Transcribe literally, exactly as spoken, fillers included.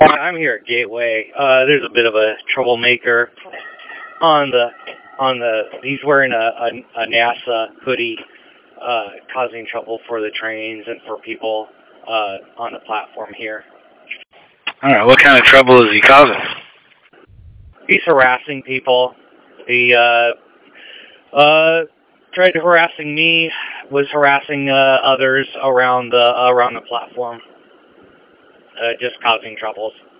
I'm here at Gateway. Uh, there's a bit of a troublemaker on the on the. He's wearing a, a, a NASA hoodie, uh, causing trouble for the trains and for people uh, on the platform here. All right, what kind of trouble is he causing? He's harassing people. He uh, uh, tried harassing me. Was harassing uh, others around the around the platform. Uh, just causing troubles.